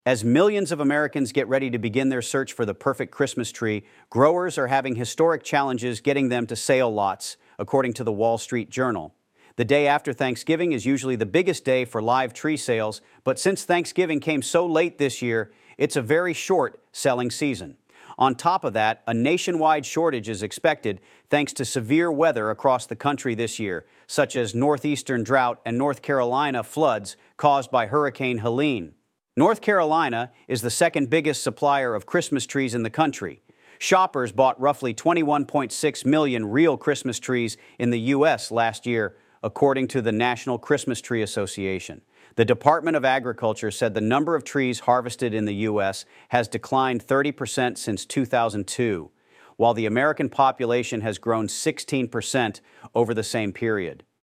As millions of Americans get ready to begin their search for the perfect Christmas tree, growers are having historic challenges getting them to sale lots, according to the Wall Street Journal. The day after Thanksgiving is usually the biggest day for live tree sales, but since Thanksgiving came so late this year, it's a very short selling season. On top of that, a nationwide shortage is expected thanks to severe weather across the country this year, such as northeastern drought and North Carolina floods caused by Hurricane Helene. North Carolina is the second biggest supplier of Christmas trees in the country. Shoppers bought roughly 21.6 million real Christmas trees in the U.S. last year, according to the National Christmas Tree Association. The Department of Agriculture said the number of trees harvested in the U.S. has declined 30% since 2002, while the American population has grown 16% over the same period.